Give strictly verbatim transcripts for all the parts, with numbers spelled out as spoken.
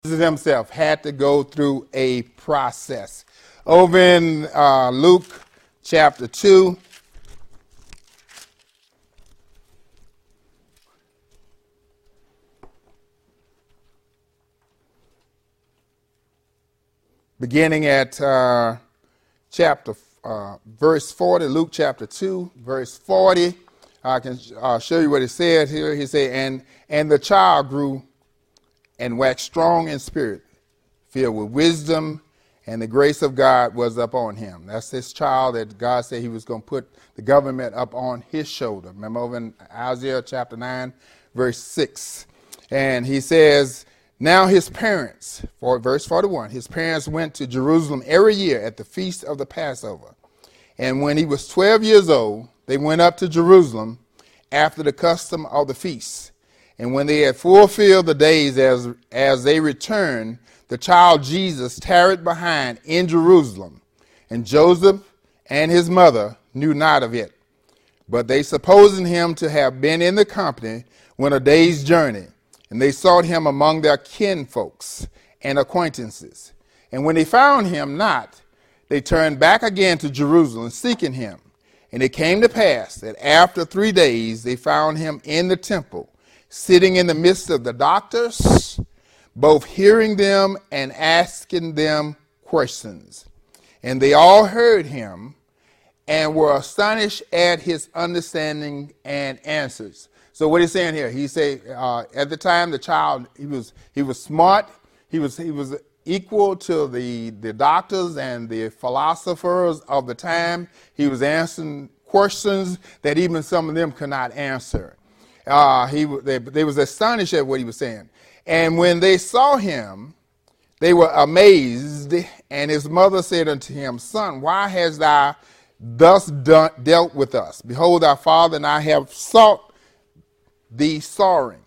Jesus himself had to go through a process. Over in uh, Luke chapter two, beginning at uh, chapter uh, verse forty, Luke chapter two, verse forty, I can uh, show you what it says here. He said, and, and the child grew and waxed strong in spirit, filled with wisdom, and the grace of God was upon him. That's this child that God said he was going to put the government up on his shoulder. Remember over in Isaiah chapter nine, verse six. And he says, now his parents, for verse forty-one, his parents went to Jerusalem every year at the feast of the Passover. And when he was twelve years old, they went up to Jerusalem after the custom of the feast. And when they had fulfilled the days as, as they returned, the child Jesus tarried behind in Jerusalem. And Joseph and his mother knew not of it. But they supposing him to have been in the company when a day's journey. And they sought him among their kinfolks and acquaintances. And when they found him not, they turned back again to Jerusalem, seeking him. And it came to pass that after three days they found him in the temple, sitting in the midst of the doctors, both hearing them and asking them questions. And they all heard him and were astonished at his understanding and answers. So what he's saying here, he say uh, at the time the child, he was he was smart, he was he was equal to the, the doctors and the philosophers of the time. He was answering questions that even some of them could not answer. Uh, he they, they was astonished at what he was saying. And when they saw him, they were amazed. And his mother said unto him, Son, why hast thou thus done, dealt with us? Behold, thy father and I have sought thee sorrowing.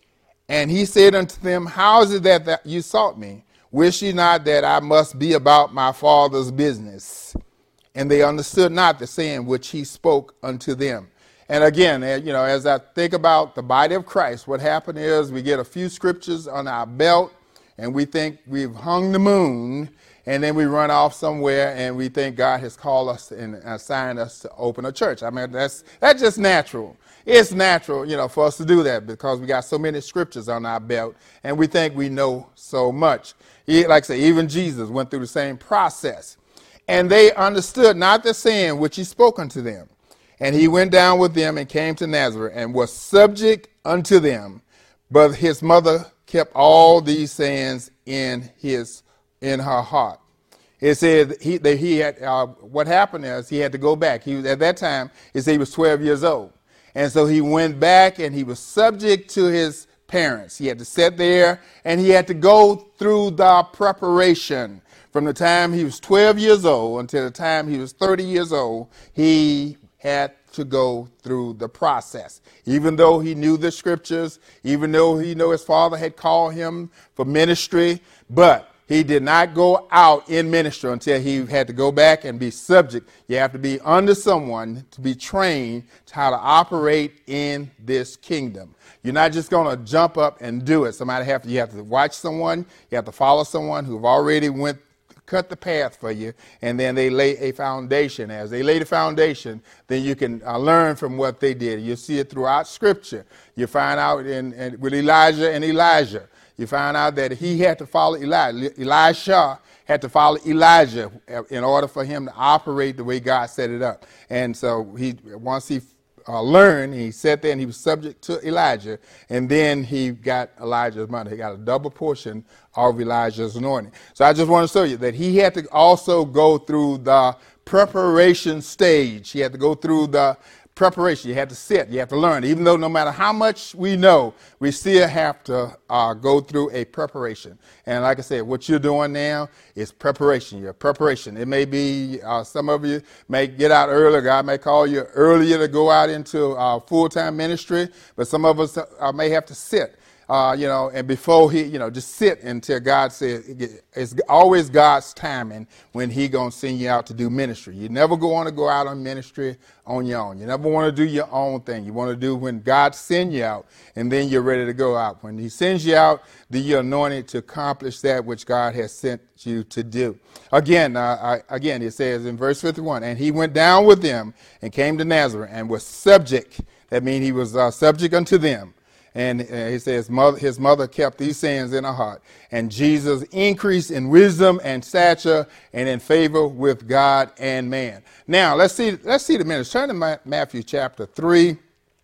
And he said unto them, how is it that, that you sought me? Wish ye not that I must be about my father's business? And they understood not the saying which he spoke unto them. And again, you know, as I think about the body of Christ, what happened is we get a few scriptures on our belt and we think we've hung the moon, and then we run off somewhere and we think God has called us and assigned us to open a church. I mean, that's that's just natural. It's natural, you know, for us to do that because we got so many scriptures on our belt and we think we know so much. Like I say, even Jesus went through the same process. And they understood not the saying which he spoke unto them. And he went down with them and came to Nazareth and was subject unto them. But his mother kept all these sayings in his in her heart. It said he that he had uh, what happened is he had to go back. He was at that time. It said he was twelve years old, and so he went back and he was subject to his parents. He had to sit there and he had to go through the preparation from the time he was twelve years old until the time he was thirty years old. He had to go through the process. Even though he knew the scriptures, even though he knew his father had called him for ministry, but he did not go out in ministry until he had to go back and be subject. You have to be under someone to be trained to how to operate in this kingdom. You're not just going to jump up and do it. Somebody have to, you have to watch someone, you have to follow someone who've already went cut the path for you, and then they lay a foundation. As they lay the foundation, then you can uh, learn from what they did. You see it throughout Scripture. You find out in, in with Elijah and Elijah. You find out that he had to follow Elijah. Elisha had to follow Elijah in order for him to operate the way God set it up. And so he once he Uh, learned, he sat there and he was subject to Elijah, and then he got Elijah's mother. He got a double portion of Elijah's anointing. So I just want to show you that he had to also go through the preparation stage. He had to go through the preparation. You have to sit. You have to learn. Even though no matter how much we know, we still have to uh, go through a preparation. And like I said, what you're doing now is preparation. Your preparation. It may be uh, some of you may get out earlier. God may call you earlier to go out into uh, full-time ministry, but some of us uh, may have to sit. uh, you know, and before he, you know, just sit until God says, it's always God's timing when he going to send you out to do ministry. You never want to go out on ministry on your own. You never want to do your own thing. You want to do when God sends you out, and then you're ready to go out. When he sends you out, then you're anointed to accomplish that which God has sent you to do. Again, uh, I, again, it says in verse fifty-one, and he went down with them and came to Nazareth and was subject. That means he was uh, subject unto them. And uh, he says mother, his mother kept these sayings in her heart. And Jesus increased in wisdom and stature and in favor with God and man. Now, let's see, let's see the minutes. Turn to Ma- Matthew chapter three.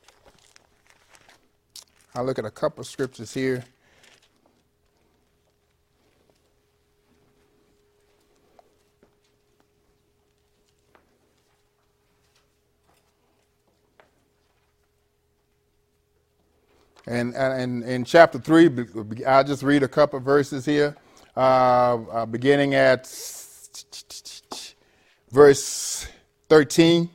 I'll look at a couple of scriptures here. And in and chapter three, I'll just read a couple of verses here, uh, uh, beginning at verse thirteen.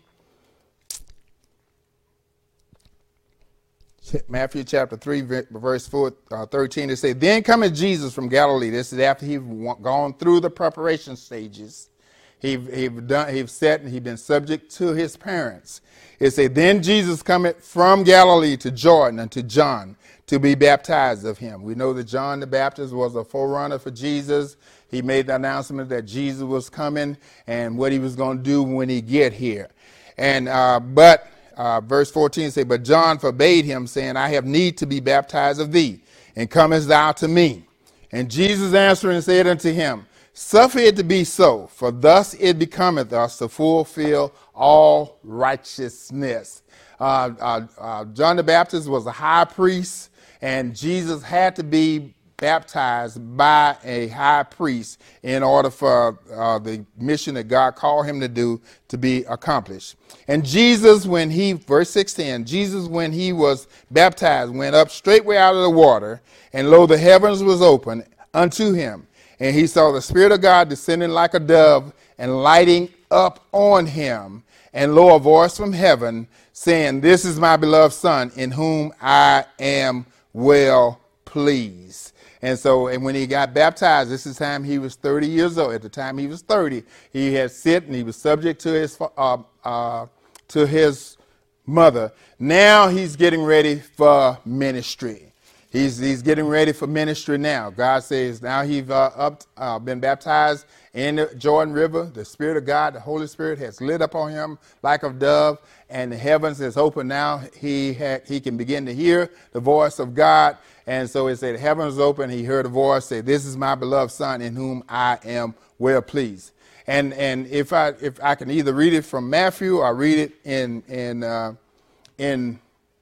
Matthew chapter three, verse four, uh, thirteen, it says, then cometh Jesus from Galilee. This is after he'd gone through the preparation stages. He he done he sat and he'd been subject to his parents. It said, then Jesus cometh from Galilee to Jordan unto John to be baptized of him. We know that John the Baptist was a forerunner for Jesus. He made the announcement that Jesus was coming and what he was going to do when he get here. And uh, but uh, verse fourteen say, but John forbade him, saying, I have need to be baptized of thee, and comest thou to me? And Jesus answering said unto him, suffer it to be so, for thus it becometh us to fulfill all righteousness. Uh, uh, uh, John the Baptist was a high priest, and Jesus had to be baptized by a high priest in order for uh, the mission that God called him to do to be accomplished. And Jesus, when he, verse sixteen, Jesus, when he was baptized, went up straightway out of the water, and lo, the heavens was open unto him. And he saw the Spirit of God descending like a dove and lighting up on him. And lo, a voice from heaven saying, this is my beloved Son, in whom I am well pleased. And so, and when he got baptized, this is the time he was thirty years old. At the time he was thirty, he had sit and he was subject to his uh, uh, to his mother. Now he's getting ready for ministry. He's he's getting ready for ministry now. God says now he's uh, up, uh, been baptized in the Jordan River. The Spirit of God, the Holy Spirit, has lit up on him like a dove, and the heavens is open now. He had, he can begin to hear the voice of God. And so it said, heavens open. He heard a voice say, this is my beloved Son, in whom I am well pleased. And and if I if I can either read it from Matthew or read it in in uh, in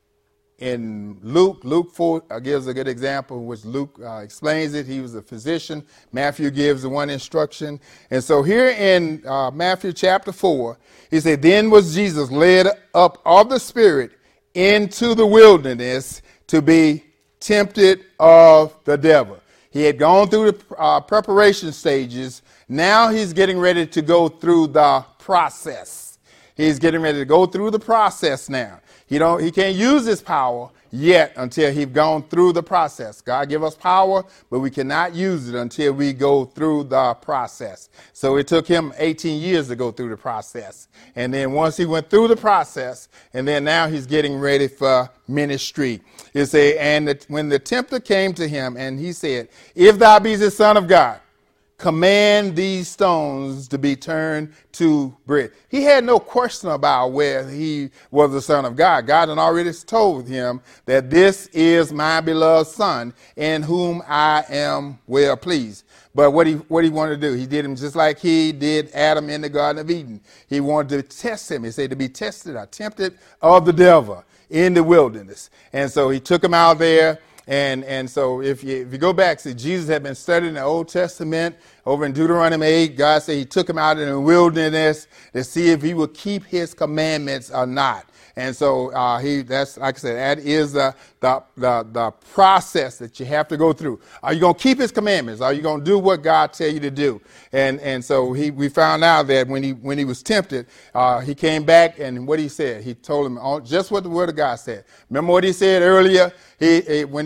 in Luke, Luke four uh, gives a good example in which Luke uh, explains it. He was a physician. Matthew gives the one instruction. And so here in uh, Matthew chapter four, he said, then was Jesus led up of the Spirit into the wilderness to be tempted of the devil. He had gone through the uh, preparation stages. Now he's getting ready to go through the process. He's getting ready to go through the process now. He don't. He can't use his power yet until he's gone through the process. God give us power, but we cannot use it until we go through the process. So it took him eighteen years to go through the process. And then once he went through the process, and then now he's getting ready for ministry. It say, and the, when the tempter came to him, and he said, if thou be the Son of God, command these stones to be turned to bread. He had no question about where he was the Son of God. God had already told him that this is my beloved Son, in whom I am well pleased. But what he what he wanted to do, he did him just like he did Adam in the Garden of Eden. He wanted to test him. He said to be tested or tempted of the devil in the wilderness. And so he took him out there. And and so if you if you go back, see, Jesus had been studying the Old Testament over in Deuteronomy eight. God said he took him out in the wilderness to see if he would keep his commandments or not. And so uh, he that's like I said, that is the, the the the process that you have to go through. Are you going to keep his commandments? Are you going to do what God tell you to do? And and so he we found out that when he when he was tempted, uh, he came back and what he said, he told him all, just what the Word of God said. Remember what he said earlier? He, he when he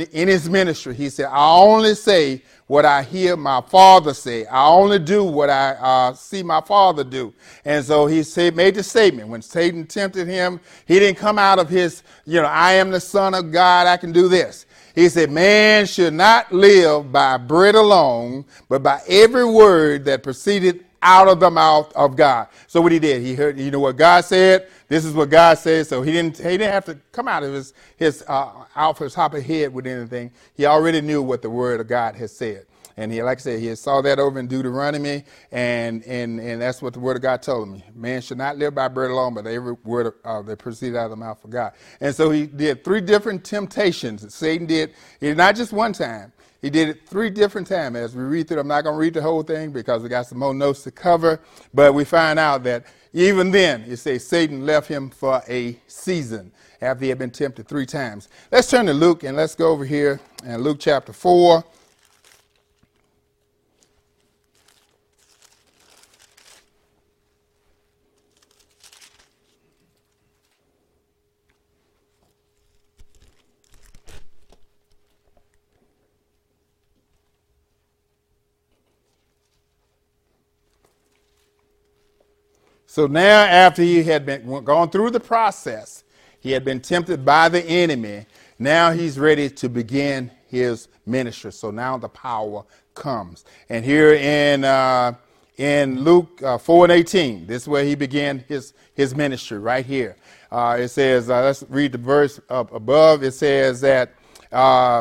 in his ministry, he said, I only say what I hear my Father say. I only do what I uh, see my Father do. And so he said, made the statement. When Satan tempted him, he didn't come out of his, you know, I am the Son of God, I can do this. He said, man should not live by bread alone, but by every word that proceeded out of the mouth of God. So what he did, he heard, you know what God said? This is what God said. So he didn't, he didn't have to come out of his, his, uh, out of his top of his head with anything. He already knew what the word of God has said. And he, like I said, he saw that over in Deuteronomy, and, and, and that's what the word of God told him. Man should not live by bread alone, but every word uh, that proceeded out of the mouth of God. And so he did three different temptations that Satan did. He did not just one time. He did it three different times. As we read through, I'm not going to read the whole thing because we got some more notes to cover. But we find out that even then, it says Satan left him for a season after he had been tempted three times. Let's turn to Luke and let's go over here in Luke chapter four. So now after he had been gone through the process, he had been tempted by the enemy. Now he's ready to begin his ministry. So now the power comes. And here in uh, in Luke uh, four and eighteen, this is where he began his, his ministry right here. Uh, it says, uh, let's read the verse up above. It says that, uh,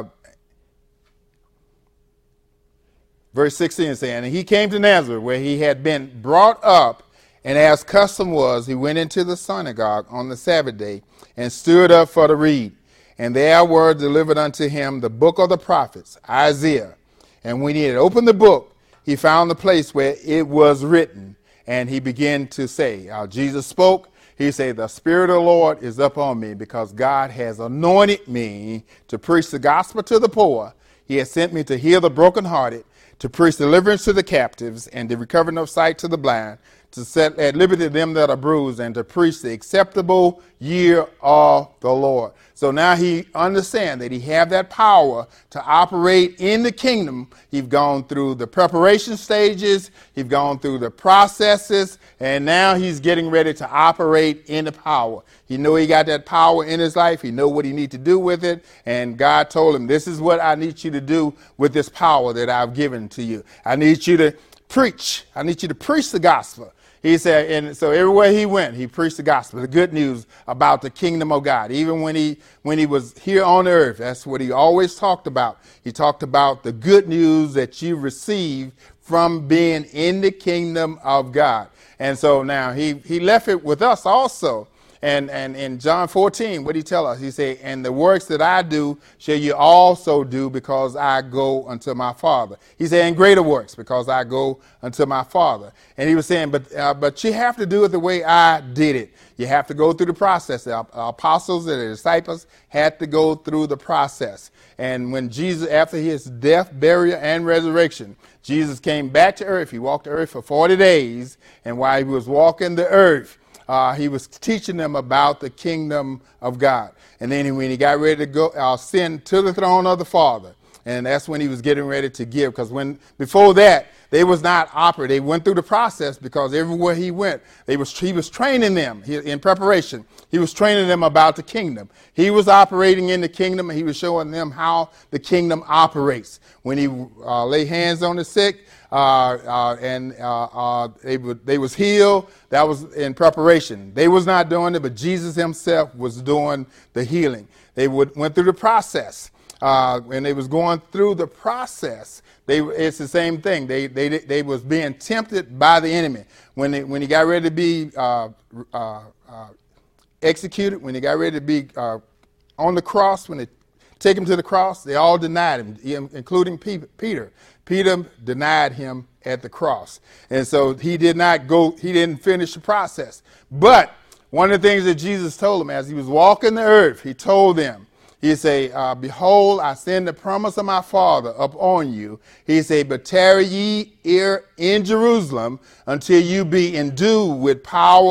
verse sixteen saying, and he came to Nazareth where he had been brought up. And as custom was, he went into the synagogue on the Sabbath day and stood up for to read. And there were delivered unto him the book of the prophets, Isaiah. And when he had opened the book, he found the place where it was written. And he began to say, uh, Jesus spoke, he said, the Spirit of the Lord is upon me because God has anointed me to preach the gospel to the poor. He has sent me to heal the brokenhearted, to preach deliverance to the captives and the recovering of sight to the blind, to set at liberty them that are bruised, and to preach the acceptable year of the Lord. So now he understands that he have that power to operate in the kingdom. He's gone through the preparation stages. He's gone through the processes. And now he's getting ready to operate in the power. He know he got that power in his life. He know what he need to do with it. And God told him, this is what I need you to do with this power that I've given to you. I need you to preach. I need you to preach the gospel. He said, and so everywhere he went, he preached the gospel, the good news about the kingdom of God. Even when he when he was here on earth, that's what he always talked about. He talked about the good news that you receive from being in the kingdom of God. And so now he, he left it with us also. And, and in John fourteen, what did he tell us? He said, and the works that I do shall you also do because I go unto my Father. He said, and greater works because I go unto my Father. And he was saying, but uh, but you have to do it the way I did it. You have to go through the process. The apostles and the disciples had to go through the process. And when Jesus, after his death, burial, and resurrection, Jesus came back to earth. He walked the earth for forty days. And while he was walking the earth, Uh, he was teaching them about the kingdom of God. And then when he got ready to go, uh, send to the throne of the Father. And that's when he was getting ready to give. Because when before that, they was not operating. They went through the process because everywhere he went, they was he was training them he, in preparation. He was training them about the kingdom. He was operating in the kingdom, and he was showing them how the kingdom operates. When he uh, lay hands on the sick, Uh, uh, and uh, uh, they, would, they was healed. That was in preparation. They was not doing it, but Jesus himself was doing the healing. They would, went through the process. Uh, when they was going through the process, they it's the same thing. They they they was being tempted by the enemy. When they, when he got ready to be uh, uh, uh, executed, when he got ready to be uh, on the cross, when they take him to the cross, they all denied him, including Peter. Peter denied him at the cross. And so he did not go, he didn't finish the process. But one of the things that Jesus told him as he was walking the earth, he told them, he said, uh, behold, I send the promise of my Father upon you. He said, but tarry ye here in Jerusalem until you be endued with power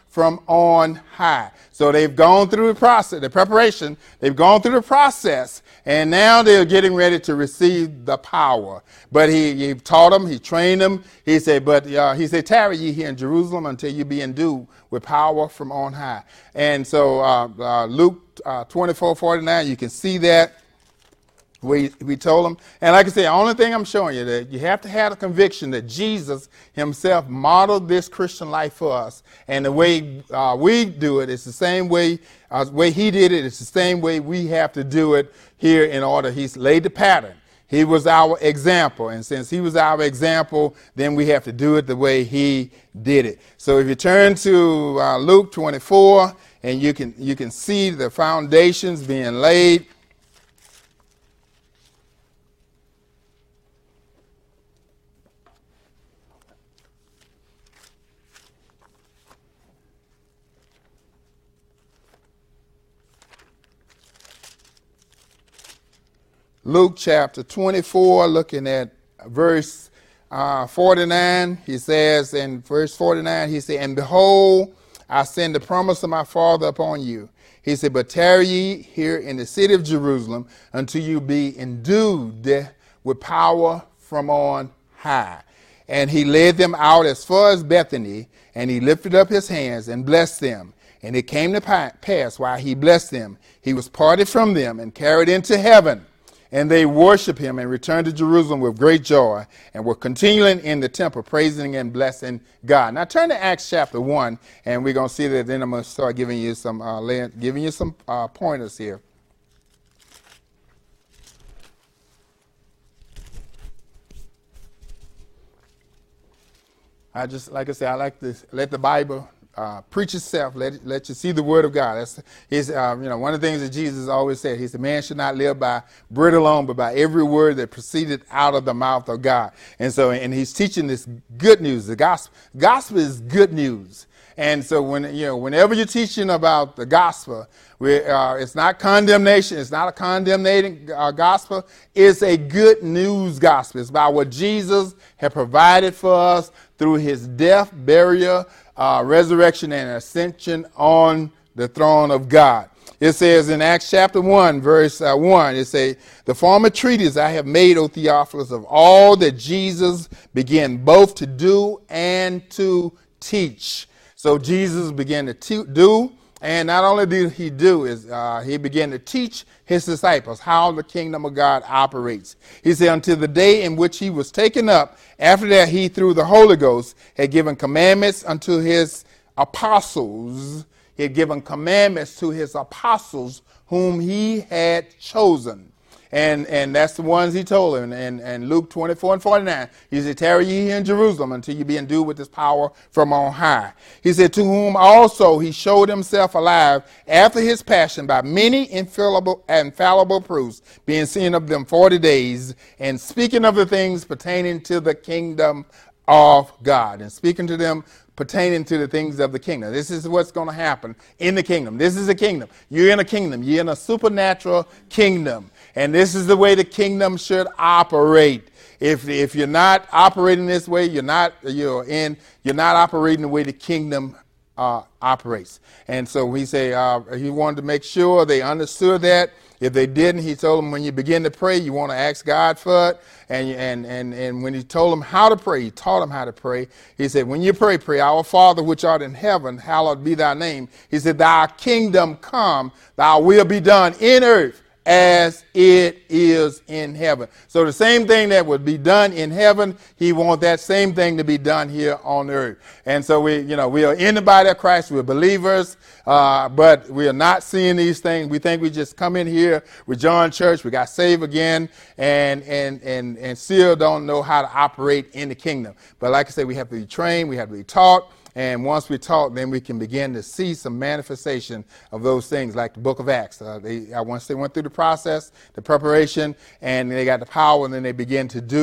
from on high. So they've gone through the process, the preparation, they've gone through the process, and now they're getting ready to receive the power. But he, he taught them, he trained them. He said, but uh, he said, tarry ye here in Jerusalem until you be endued with power from on high. And so uh, uh, Luke uh, twenty-four forty-nine, you can see that. We, we told them, and like I said, the only thing I'm showing you that you have to have a conviction that Jesus himself modeled this Christian life for us. And the way uh, we do it is the same way, uh, way he did it. It's the same way we have to do it here in order. He's laid the pattern. He was our example. And since he was our example, then we have to do it the way he did it. So if you turn to uh, Luke twenty-four, and you can, you can see the foundations being laid. Luke chapter twenty-four, looking at verse uh, forty-nine, he says in verse forty-nine, he said, and behold, I send the promise of my Father upon you. He said, but tarry ye here in the city of Jerusalem until you be endued with power from on high. And he led them out as far as Bethany, and he lifted up his hands and blessed them. And it came to pass while he blessed them, he was parted from them and carried into heaven. And they worshiped him and returned to Jerusalem with great joy and were continuing in the temple, praising and blessing God. Now turn to Acts chapter one, and we're going to see that. Then I'm going to start giving you some, uh, giving you some uh, pointers here. I just, like I said, I like to let the Bible Uh, preach itself. Let let you see the word of God. That's his. Uh, you know, one of the things that Jesus always said. He said, "Man should not live by bread alone, but by every word that proceeded out of the mouth of God." And so, and he's teaching this good news. The gospel, gospel is good news. And so, when you know, whenever you're teaching about the gospel, we, uh, it's not condemnation. It's not a condemnating uh, gospel. It's a good news gospel. It's about what Jesus had provided for us through his death, burial, Uh, resurrection and ascension on the throne of God. It says in Acts chapter one, verse uh, one, it says, the former treatise I have made, O Theophilus, of all that Jesus began both to do and to teach. So Jesus began to te- do, and not only did he do, is uh, he began to teach his disciples how the kingdom of God operates. He said, until the day in which he was taken up, after that he, through the Holy Ghost, had given commandments unto his apostles. He had given commandments to his apostles whom he had chosen. And and that's the ones he told him. And, and Luke twenty-four and forty-nine, he said, tarry ye here in Jerusalem until you be endued with this power from on high. He said, to whom also he showed himself alive after his passion by many infallible, infallible proofs, being seen of them forty days, and speaking of the things pertaining to the kingdom of God. And speaking to them pertaining to the things of the kingdom. This is what's going to happen in the kingdom. This is a kingdom. You're in a kingdom. You're in a supernatural kingdom. And this is the way the kingdom should operate. If if you're not operating this way, you're not you're in you're not operating the way the kingdom uh, operates. And so he say uh, he wanted to make sure they understood that. If they didn't, he told them when you begin to pray, you want to ask God for it. And and and and when he told them how to pray, he taught them how to pray. He said, when you pray, pray, our Father which art in heaven, hallowed be thy name. He said, thy kingdom come, thy will be done in earth as it is in heaven. So the same thing that would be done in heaven, he wants that same thing to be done here on earth. And so we, you know, we are in the body of Christ. We're believers, uh, but we are not seeing these things. We think we just come in here, we joined church, we got saved again, and and and and still don't know how to operate in the kingdom. But like I said, we have to be trained, we have to be taught. And once we talk, then we can begin to see some manifestation of those things, like the book of Acts. Uh, they, uh, once they went through the process, the preparation, and they got the power, and then they began to do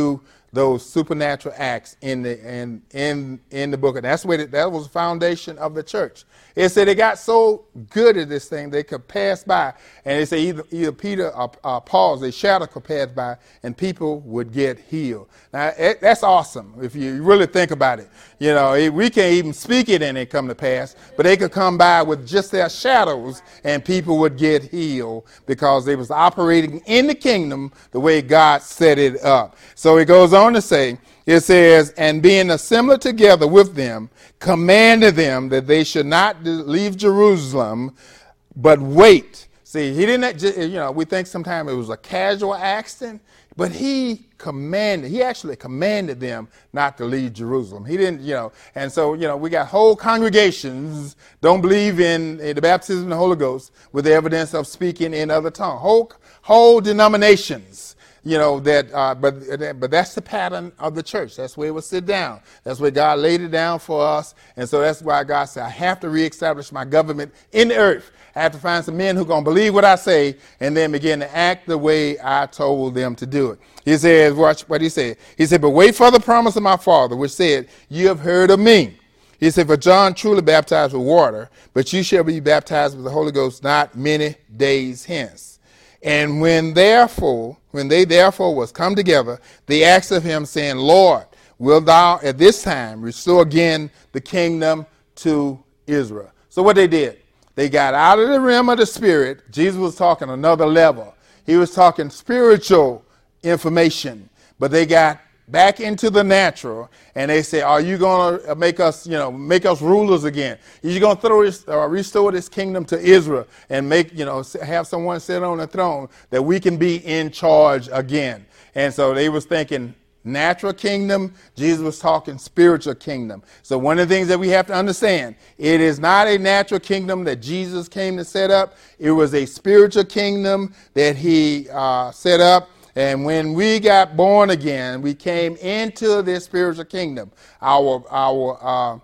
those supernatural acts in the in in in the book. And that's where the, that was the foundation of the church. It said they got so good at this thing they could pass by, and they say either either Peter or uh, Paul, a shadow could pass by, and people would get healed. Now it, that's awesome if you really think about it. You know, it, we can't even speak it and it come to pass, but they could come by with just their shadows, and people would get healed because they was operating in the kingdom the way God set it up. So it goes on to say, it says, and being assembled together with them, commanded them that they should not leave Jerusalem, but wait. See, he didn't, you know, we think sometimes it was a casual accident, but he commanded, he actually commanded them not to leave Jerusalem. He didn't, you know, and so, you know, we got whole congregations don't believe in, in the baptism of the Holy Ghost with the evidence of speaking in other tongues. Whole, whole denominations. You know, that, uh, but but that's the pattern of the church. That's where it will sit down. That's where God laid it down for us. And so that's why God said, I have to reestablish my government in the earth. I have to find some men who are going to believe what I say and then begin to act the way I told them to do it. He says, watch what he said. He said, but wait for the promise of my Father, which said, you have heard of me. He said, for John truly baptized with water, but you shall be baptized with the Holy Ghost not many days hence. And when therefore, when they therefore was come together, they asked of him, saying, Lord, wilt thou at this time restore again the kingdom to Israel? So what they did, they got out of the realm of the spirit. Jesus was talking another level. He was talking spiritual information, but they got back into the natural, and they say, are you going to make us, you know, make us rulers again? You're going to throw this, uh, restore this kingdom to Israel and make, you know, have someone sit on the throne that we can be in charge again. And so they was thinking natural kingdom. Jesus was talking spiritual kingdom. So one of the things that we have to understand, it is not a natural kingdom that Jesus came to set up. It was a spiritual kingdom that he uh, set up. And when we got born again, we came into this spiritual kingdom. Our our uh,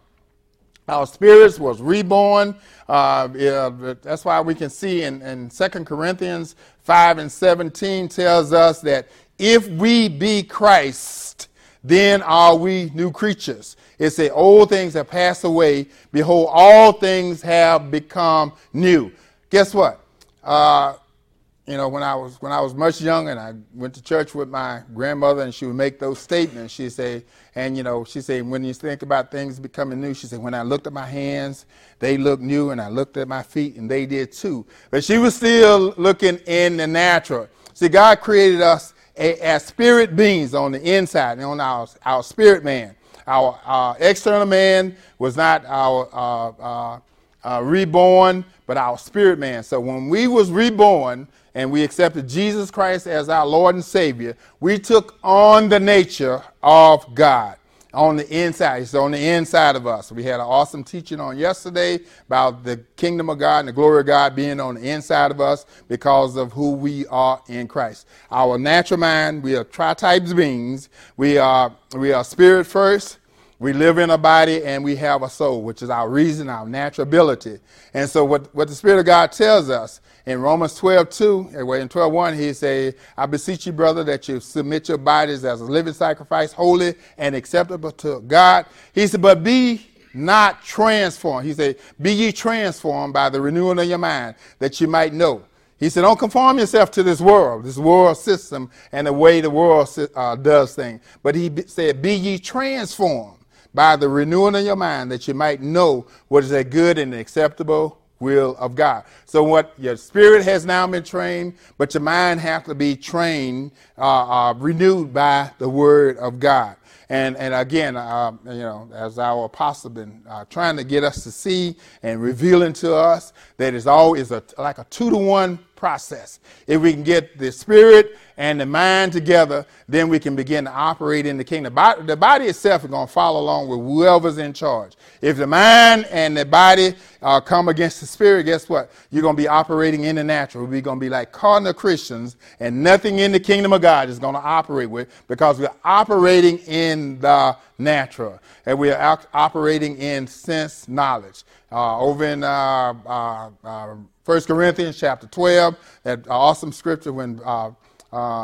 our spirits was reborn. Uh, yeah, that's why we can see in, in Second Corinthians five and seventeen tells us that if we be Christ, then are we new creatures. It says, old things have passed away. Behold, all things have become new. Guess what? Uh, You know, when I was when I was much younger, and I went to church with my grandmother, and she would make those statements. She'd say, and you know, she said, when you think about things becoming new, she said, when I looked at my hands, they looked new, and I looked at my feet, and they did too. But she was still looking in the natural. See, God created us a, as spirit beings on the inside, and on our our spirit man. Our, our external man was not our uh, uh, uh, reborn, but our spirit man. So when we was reborn, and we accepted Jesus Christ as our Lord and Savior, we took on the nature of God on the inside. It's on the inside of us. We had an awesome teaching on yesterday about the kingdom of God and the glory of God being on the inside of us because of who we are in Christ. Our natural mind, we are tri-types beings. We are, we are spirit first. We live in a body, and we have a soul, which is our reason, our natural ability. And so what, what the Spirit of God tells us in Romans twelve two, in twelve one, he says, I beseech you, brother, that you submit your bodies as a living sacrifice, holy and acceptable to God. He said, but be not transformed. He said, be ye transformed by the renewing of your mind, that you might know. He said, don't conform yourself to this world, this world system, and the way the world uh, does things. But he said, be ye transformed by the renewing of your mind, that you might know what is that good and acceptable will of God. So what your spirit has now been trained, but your mind has to be trained, uh, uh, renewed by the word of God. And and again, uh, you know, as our apostle been uh, trying to get us to see and revealing to us that it's always a, like a two to one process. If we can get the spirit and the mind together, then we can begin to operate in the kingdom. The body itself is going to follow along with whoever's in charge. If the mind and the body uh, come against the spirit, guess what? You're going to be operating in the natural. We're going to be like cardinal Christians, and nothing in the kingdom of God is going to operate with, because we're operating in the natural, and we are operating in sense knowledge. Uh, over in uh, uh, uh, First Corinthians chapter twelve, that awesome scripture when uh, uh,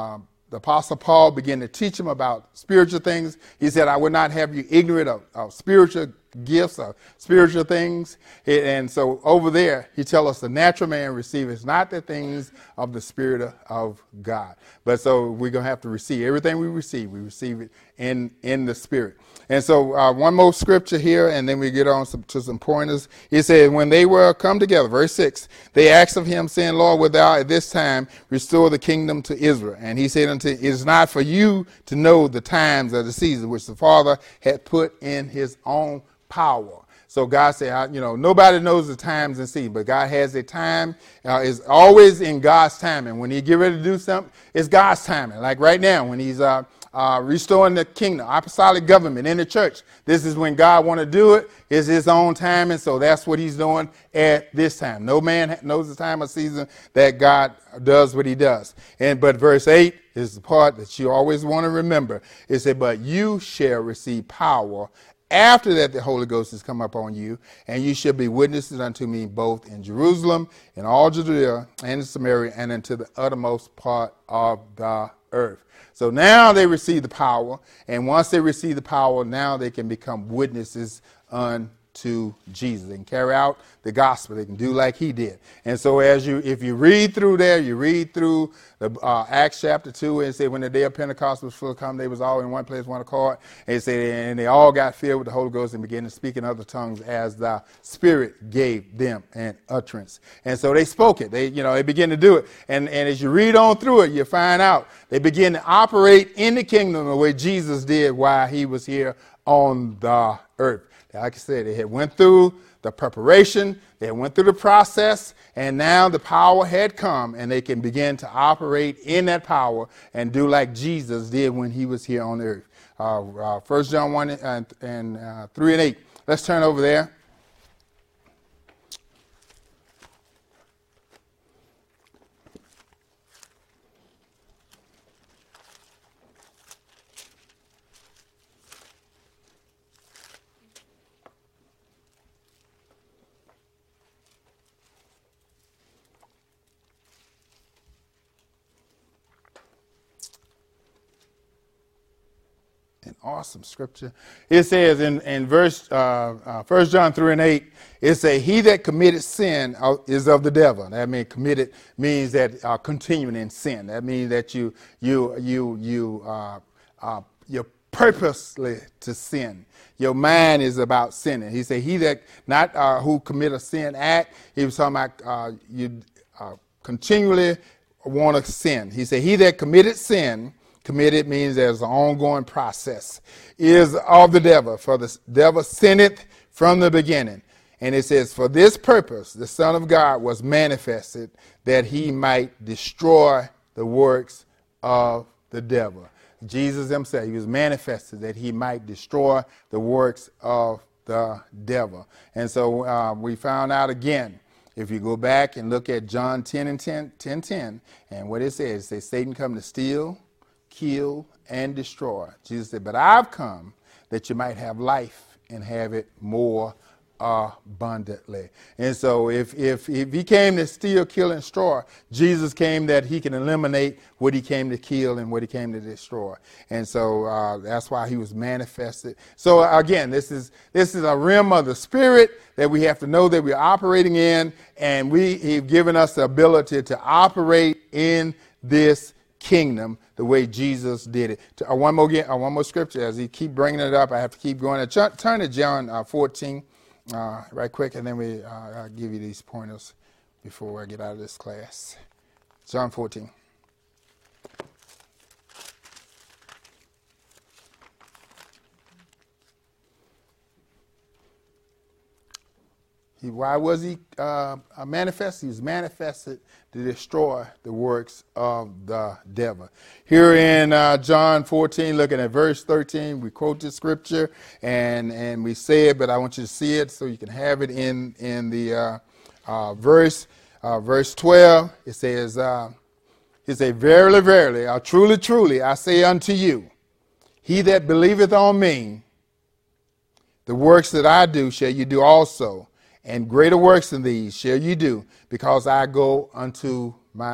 the Apostle Paul began to teach him about spiritual things. He said, I would not have you ignorant of, of spiritual gifts or spiritual things. And so over there, he tells us the natural man receives not the things of the Spirit of God. But so we're going to have to receive everything we receive. We receive it in, in the Spirit. And so uh, one more scripture here, and then we get on some, to some pointers. He said, when they were come together, verse six, they asked of him, saying, Lord, wilt thou at this time restore the kingdom to Israel? And he said unto him, it is not for you to know the times or the seasons which the Father had put in his own power. So God said, you know, nobody knows the times and seasons, but God has a time. Uh, it's always in God's timing. When he get ready to do something, it's God's timing. Like right now, when he's uh, uh, restoring the kingdom, apostolic government in the church, this is when God want to do it. It's his own timing, so that's what he's doing at this time. No man knows the time or season that God does what he does. And but verse eight is the part that you always want to remember. It said, but you shall receive power after that the Holy Ghost has come upon you, and you shall be witnesses unto me both in Jerusalem, in all Judea, and in Samaria, and unto the uttermost part of the earth. So now they receive the power, and once they receive the power, now they can become witnesses unto Jesus and carry out the gospel. They can do like he did. And so as you, if you read through there, you read through the uh, Acts chapter two, and it said when the day of Pentecost was full come, they was all in one place, one accord. And it said, and they all got filled with the Holy Ghost and began to speak in other tongues as the Spirit gave them an utterance. And so they spoke it. They, you know, they began to do it. And, and as you read on through it, you find out they begin to operate in the kingdom the way Jesus did while he was here on the earth. Like I said, they had went through the preparation, they went through the process, and now the power had come, and they can begin to operate in that power and do like Jesus did when he was here on earth. Uh, uh, First John one and, and uh, three and eight. Let's turn over there. An awesome scripture. It says in, in verse uh, uh, First John three and eight, it says, he that committed sin is of the devil. That means committed means that uh, continuing in sin. That means that you you you you uh, uh, you're purposely to sin. Your mind is about sinning. He said, he that not uh, who commit a sin act. He was talking about uh, you uh, continually want to sin. He said, he that committed sin. Committed means there's an ongoing process, is of the devil. For the devil sinneth from the beginning. And it says, for this purpose, the Son of God was manifested that he might destroy the works of the devil. Jesus himself, he was manifested that he might destroy the works of the devil. And so uh, we found out again, if you go back and look at John ten and ten, ten, ten, and what it says, it says, Satan come to steal, kill, and destroy. Jesus said, but I've come that you might have life and have it more abundantly. And so if, if, if he came to steal, kill, and destroy, Jesus came that he can eliminate what he came to kill and what he came to destroy. And so uh, that's why he was manifested. So again, this is this is a realm of the spirit that we have to know that we're operating in, and we he's given us the ability to operate in this kingdom the way Jesus did it. To, uh, one more uh, one more scripture. As he keep bringing it up, I have to keep going. Uh, turn to John uh, fourteen uh, right quick, and then we uh, I'll give you these pointers before I get out of this class. John fourteen. He, why was he uh, manifested? He was manifested to destroy the works of the devil. Here in uh, John fourteen, looking at verse thirteen, we quote the scripture and, and we say it, but I want you to see it so you can have it in, in the uh, uh, verse. Uh, verse twelve, it says, uh, it says, verily, verily, uh, truly, truly, I say unto you, he that believeth on me, the works that I do shall you do also. And greater works than these shall you do, because I go unto my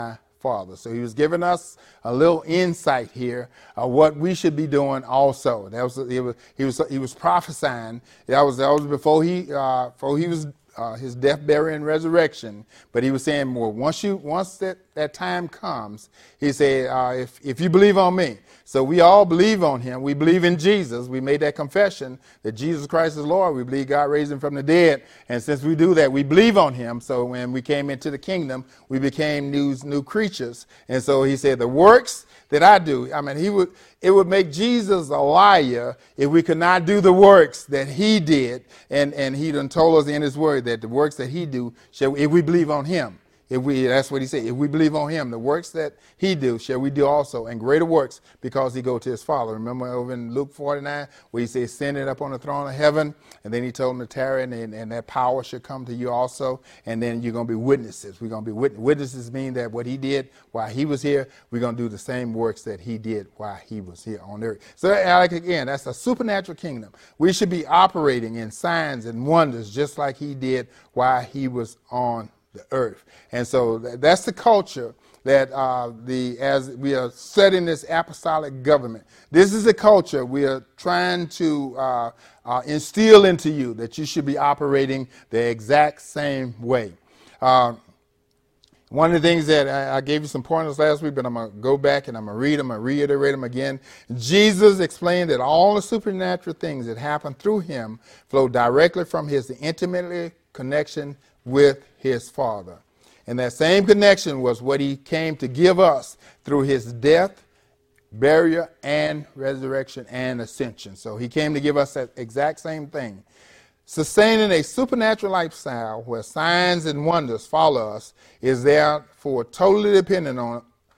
Father. So he was giving us a little insight here of what we should be doing also. That was he was he was he was prophesying. That was that was before he uh, before he was. Uh, his death, burial, and resurrection. But he was saying, well, once you, once that, that time comes, he said, uh, if, if you believe on me. So we all believe on him. We believe in Jesus. We made that confession that Jesus Christ is Lord. We believe God raised him from the dead. And since we do that, we believe on him. So when we came into the kingdom, we became new, new creatures. And so he said, the works that I do, I mean, he would, it would make Jesus a liar if we could not do the works that he did. And, and he done told us in his word that the works that he do, shall, if we believe on him, if we, that's what he said, if we believe on him, the works that he do, shall we do also, and greater works, because he go to his Father. Remember over in Luke forty-nine, where he says, send it up on the throne of heaven, and then he told him to tarry, and, and that power should come to you also, and then you're going to be witnesses. We're going to be wit- witnesses, mean that what he did while he was here, we're going to do the same works that he did while he was here on earth. So, like again, that's a supernatural kingdom. We should be operating in signs and wonders just like he did while he was on the earth. And so that's the culture that uh, the as we are setting this apostolic government. This is the culture we are trying to uh, uh, instill into you, that you should be operating the exact same way. Uh, One of the things that I, I gave you some pointers last week, but I'm going to go back and I'm going to read them and reiterate them again. Jesus explained that all the supernatural things that happen through him flow directly from his intimately connection with his Father. And that same connection was what he came to give us through his death, burial, and resurrection and ascension. So he came to give us that exact same thing. Sustaining a supernatural lifestyle where signs and wonders follow us is therefore totally dependent on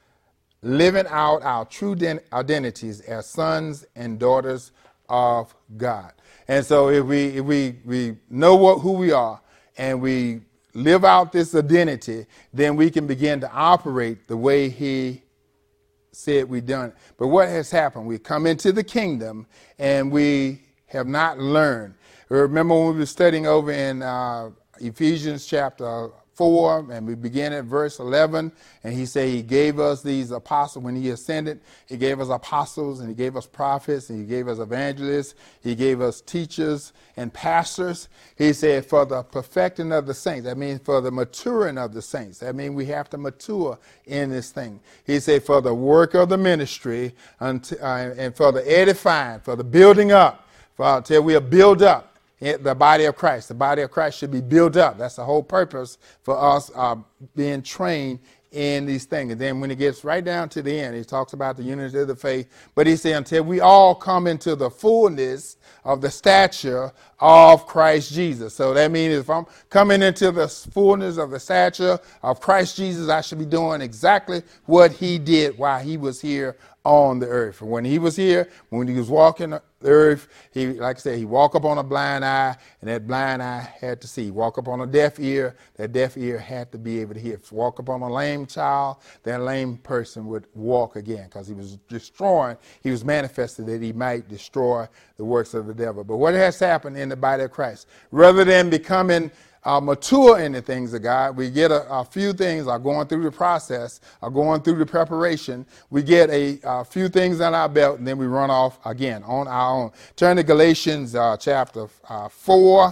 living out our true identities as sons and daughters of God. And so if we if we, we know what who we are and we live out this identity, then we can begin to operate the way he said we done it. But what has happened? We come into the kingdom and we have not learned. Remember when we were studying over in uh, Ephesians chapter four, and we began at verse eleven, and he said he gave us these apostles. When he ascended, he gave us apostles, and he gave us prophets, and he gave us evangelists, he gave us teachers and pastors. He said for the perfecting of the saints. That means for the maturing of the saints. That means we have to mature in this thing. He said for the work of the ministry, until, uh, and for the edifying, for the building up, for, until we are built up. The body of Christ. The body of Christ should be built up. That's the whole purpose for us uh, being trained in these things. And then when it gets right down to the end, he talks about the unity of the faith. But he said, until we all come into the fullness of the stature of Christ Jesus. So that means if I'm coming into the fullness of the stature of Christ Jesus, I should be doing exactly what he did while he was here on the earth. When he was here, when he was walking the earth, he, like I said, he walked up on a blind eye, and that blind eye had to see. Walk up on a deaf ear, that deaf ear had to be able to hear. Walk up on a lame child, that lame person would walk again, because he was destroying, he was manifested that he might destroy the works of the devil. But what has happened in the body of Christ? Rather than becoming Uh, mature in the things of God, we get a, a few things are going through the process, are going through the preparation. We get a, a few things on our belt, and then we run off again on our own. Turn to Galatians uh, chapter uh, four.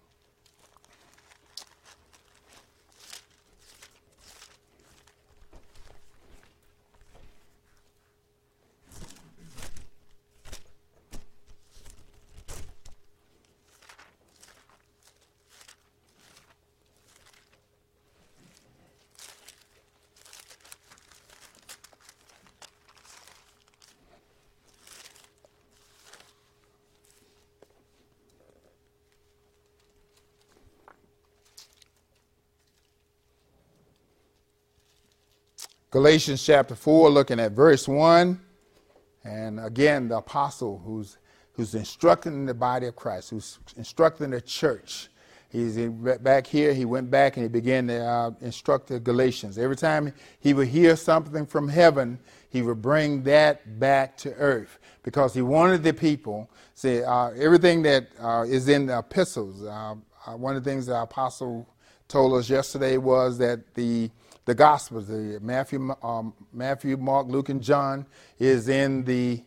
Galatians chapter four, looking at verse one. And again, the apostle who's who's instructing the body of Christ, who's instructing the church. He's back here. He went back and he began to uh, instruct the Galatians. Every time he would hear something from heaven, he would bring that back to earth, because he wanted the people, see, uh, everything that uh, is in the epistles. Uh, uh, one of the things the apostle told us yesterday was that the the Gospels, the Matthew, um, Matthew, Mark, Luke, and John, is in the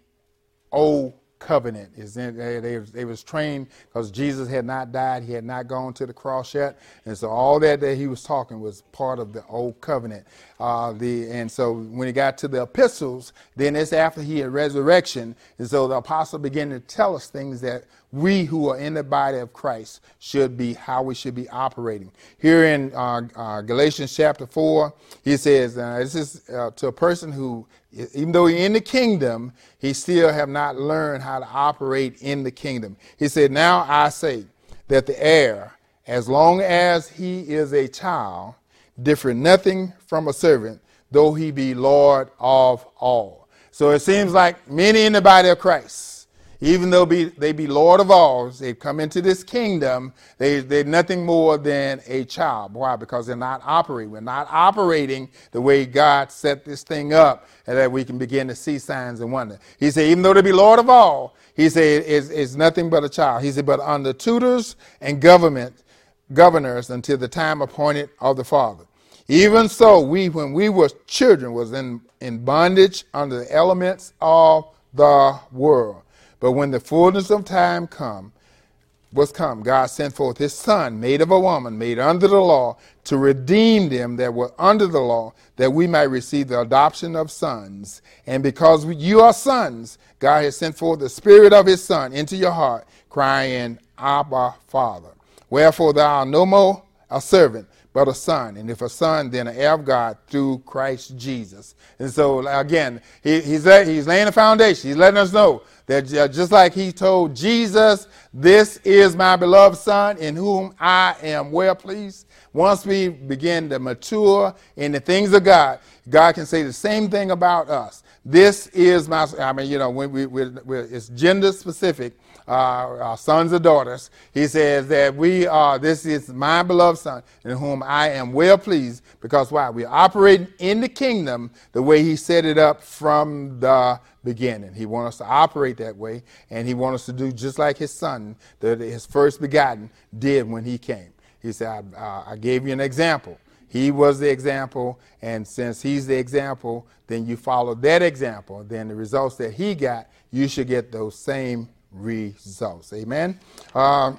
Old Covenant. Is in they, they, they was trained because Jesus had not died, he had not gone to the cross yet, and so all that that he was talking was part of the Old Covenant. Uh, the and so when he got to the epistles, then it's after he had resurrection, and so the apostle began to tell us things that we who are in the body of Christ should be, how we should be operating. Here in uh, uh, Galatians chapter four, he says, uh, this is uh, to a person who, even though he's in the kingdom, he still have not learned how to operate in the kingdom. He said, now I say that the heir, as long as he is a child, differ nothing from a servant, though he be Lord of all. So it seems like many in the body of Christ, even though be, they be Lord of all, they've come into this kingdom, they, they're nothing more than a child. Why? Because they're not operating. We're not operating the way God set this thing up, and that we can begin to see signs and wonder. He said, even though they be Lord of all, he said, it's, it's nothing but a child. He said, but under tutors and government, governors until the time appointed of the Father. Even so, we, when we were children, was in, in bondage under the elements of the world. But when the fullness of time come, was come, God sent forth his son, made of a woman, made under the law, to redeem them that were under the law, that we might receive the adoption of sons. And because you are sons, God has sent forth the spirit of his son into your heart, crying, Abba, Father. Wherefore thou art no more a servant, but a son. And if a son, then an heir of God through Christ Jesus. And so, again, he, he's, he's laying the foundation. He's letting us know that just like he told Jesus, this is my beloved son in whom I am well pleased. Once we begin to mature in the things of God, God can say the same thing about us. This is my, I mean, you know, when we, we're, we're, it's gender specific. Uh, our sons or daughters, he says that we are, this is my beloved son in whom I am well pleased, because why? We're operating in the kingdom the way he set it up from the beginning. He wants us to operate that way, and he wants us to do just like his son, that his first begotten, did when he came. He said, I, uh, I gave you an example. He was the example, and since he's the example, then you follow that example. Then the results that he got, you should get those same results. Amen. Uh,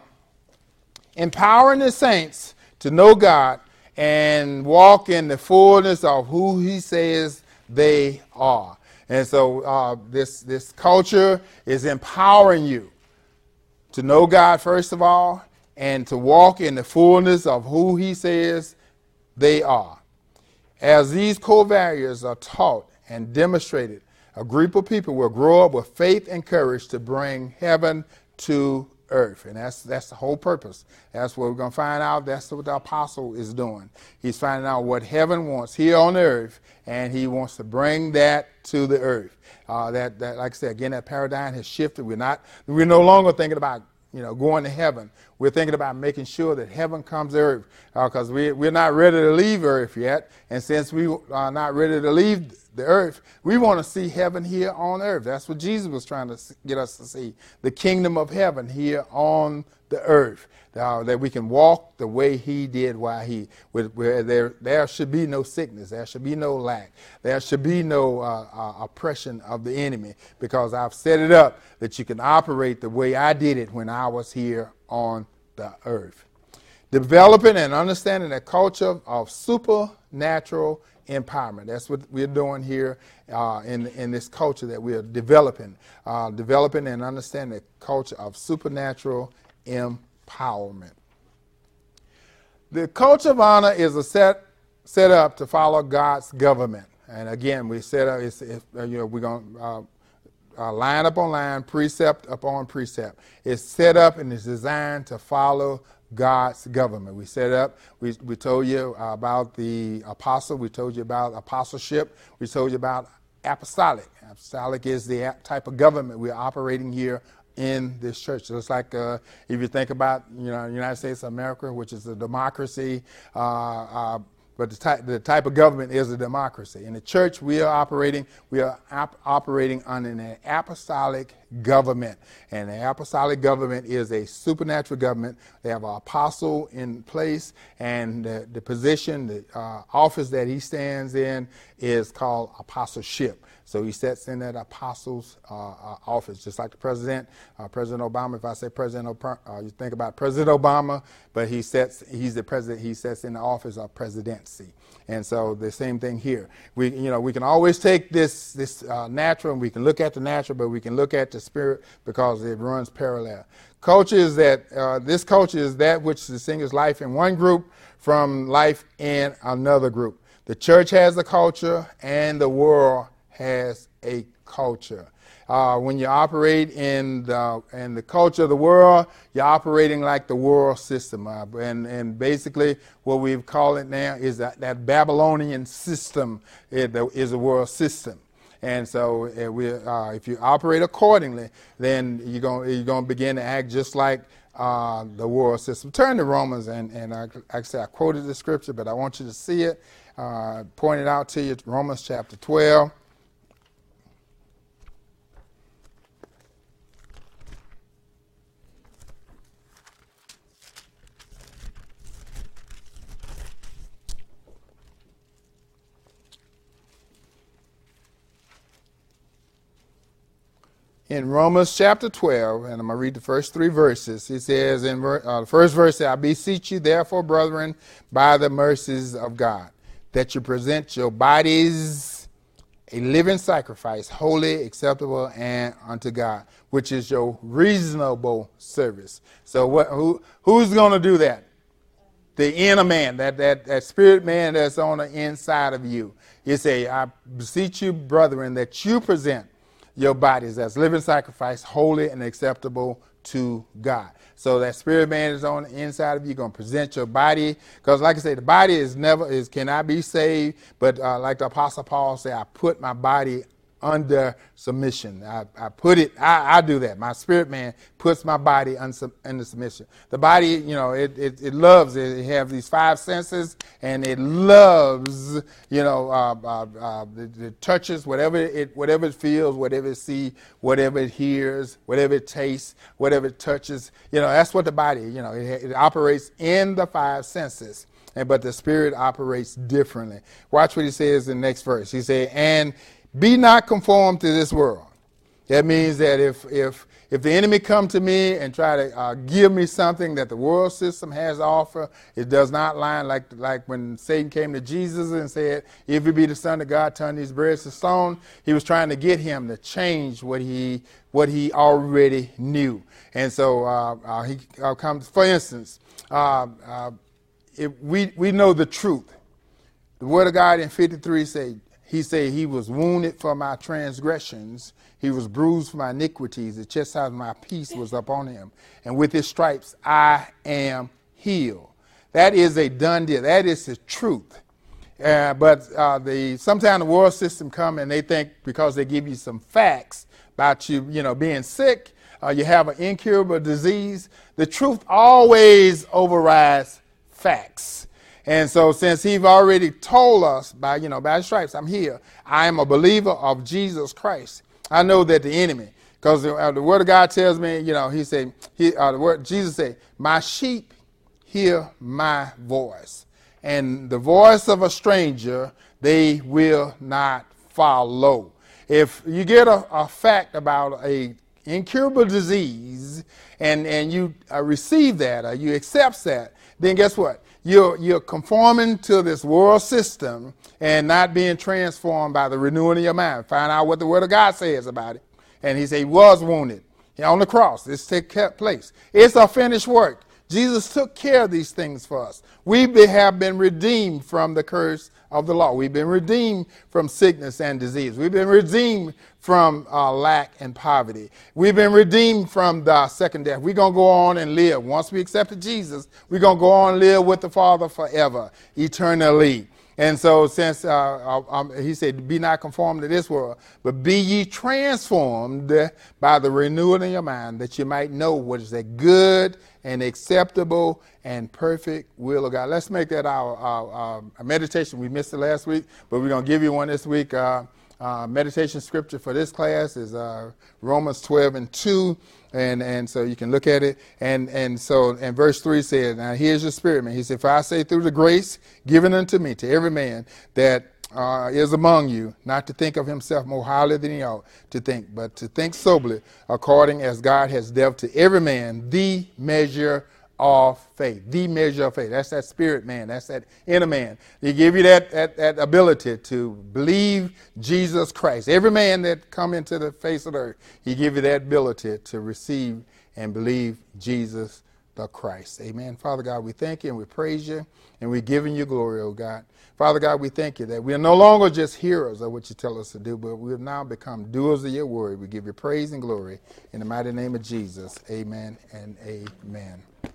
empowering the saints to know God and walk in the fullness of who he says they are. And so uh, this, this culture is empowering you to know God, first of all, and to walk in the fullness of who he says they are. As these core values are taught and demonstrated, a group of people will grow up with faith and courage to bring heaven to earth. And that's that's the whole purpose. That's what we're going to find out. That's what the apostle is doing. He's finding out what heaven wants here on earth, and he wants to bring that to the earth. Uh, that, that, like I said, again, that paradigm has shifted. We're not, we're no longer thinking about, you know, going to heaven. We're thinking about making sure that heaven comes to earth, because uh, we, we're not ready to leave earth yet. And since we are not ready to leave the earth, we want to see heaven here on earth. That's what Jesus was trying to get us to see, the kingdom of heaven here on the earth, uh, that we can walk the way he did while he, with, where there, there should be no sickness, there should be no lack, there should be no uh, uh, oppression of the enemy, because I've set it up that you can operate the way I did it when I was here on the earth. Developing and understanding a culture of supernatural empowerment. That's what we're doing here uh, in, in this culture that we're developing. Uh, developing and understanding the culture of supernatural empowerment. The culture of honor is a set, set up to follow God's government. And again, we set up, it's, it's, you know, we're going to uh, uh, line up on line, precept upon precept. It's set up and it's designed to follow God's government. We set up, we, we told you about the apostle, we told you about apostleship, we told you about apostolic. Apostolic is the type of government we're operating here in this church. So it's like uh, if you think about, you know, United States of America, which is a democracy, uh, uh, but the type, the type of government is a democracy. In the church, we are operating, we are op- operating under an apostolic government. And the apostolic government is a supernatural government. They have an apostle in place, and the, the position, the uh, office that he stands in is called apostleship. So he sits in that apostles' uh, uh, office, just like the president, uh, President Obama. If I say President Obama, uh, you think about President Obama, but he sets, he's the president. He sits in the office of presidency, and so the same thing here. We, you know, we can always take this this uh, natural, and we can look at the natural, but we can look at the spirit because it runs parallel. Culture is that uh, this culture is that which distinguishes life in one group from life in another group. The church has a culture, and the world has a culture. Uh, when you operate in the, in the culture of the world, you're operating like the world system. Uh, and, and basically what we call it now is that, that Babylonian system is the, is a world system. And so uh, we, uh, if you operate accordingly, then you're going you're going to begin to act just like uh, the world system. Turn to Romans, and, and I, like I said, I quoted the scripture, but I want you to see it. Uh, pointed out to you, Romans chapter twelve. In Romans chapter twelve, and I'm going to read the first three verses. He says in uh, the first verse, I beseech you, therefore, brethren, by the mercies of God, that you present your bodies a living sacrifice, holy, acceptable, and unto God, which is your reasonable service. So what? Who who's going to do that? The inner man, that, that, that spirit man that's on the inside of you. You say, I beseech you, brethren, that you present your bodies as living sacrifice, holy and acceptable to God. So that spirit man is on the inside of you. You're going to present your body, because like I say, the body is never is cannot be saved. But uh, like the Apostle Paul said, I put my body under submission. I, I put it, I, I do that. My spirit man puts my body under, under submission. The body, you know, it, it, it loves, it, it has these five senses, and it loves, you know, uh, uh, uh, it, it touches whatever it, whatever it feels, whatever it sees, whatever it hears, whatever it tastes, whatever it touches. You know, that's what the body, you know, it, it operates in the five senses. And, but the spirit operates differently. Watch what he says in the next verse. He said, and be not conformed to this world. That means that if if if the enemy come to me and try to uh, give me something that the world system has to offer, it does not line like like when Satan came to Jesus and said, if you be the Son of God, turn these breads to stone. He was trying to get him to change what he what he already knew. And so uh, uh, he uh, comes, for instance, uh, uh, if we we know the truth. The Word of God in fifty-three say, He said, he was wounded for my transgressions. He was bruised for my iniquities. The chastisement of my peace was upon him. And with his stripes, I am healed. That is a done deal. That is the truth. Uh, but uh, the sometimes the world system come and they think because they give you some facts about you, you know, being sick, uh, you have an incurable disease. The truth always overrides facts. And so since he's already told us by, you know, by his stripes, I'm here. I am a believer of Jesus Christ. I know that the enemy, because the, uh, the word of God tells me, you know, he said, he, uh, the word Jesus said, my sheep hear my voice. And the voice of a stranger, they will not follow. If you get a, a fact about a incurable disease and, and you uh, receive that or you accept that, then guess what? You're, you're conforming to this world system and not being transformed by the renewing of your mind. Find out what the Word of God says about it. And he said he was wounded on the cross. This took place. It's a finished work. Jesus took care of these things for us. We be, have been redeemed from the curse of the law. We've been redeemed from sickness and disease. We've been redeemed from uh, lack and poverty. We've been redeemed from the second death. We're going to go on and live. Once we accepted Jesus, we're going to go on and live with the Father forever, eternally. And so since uh, um, he said, be not conformed to this world, but be ye transformed by the renewing of your mind, that you might know what is that good and acceptable and perfect will of God. Let's make that our, our, our meditation. We missed it last week, but we're going to give you one this week. Uh, uh, meditation scripture for this class is uh, Romans twelve and two. And and so you can look at it. And and so, and verse three says, now here's your spirit, man. He said, for I say through the grace given unto me, to every man that uh, is among you, not to think of himself more highly than he ought to think, but to think soberly, according as God has dealt to every man the measure of faith. The measure of faith. That's that spirit man. That's that inner man. He give you that, that, that ability to believe Jesus Christ. Every man that come into the face of the earth, he give you that ability to receive and believe Jesus the Christ. Amen. Father God, we thank you and we praise you and we're giving you glory, oh God. Father God, we thank you that we are no longer just hearers of what you tell us to do, but we have now become doers of your word. We give you praise and glory in the mighty name of Jesus. Amen and amen.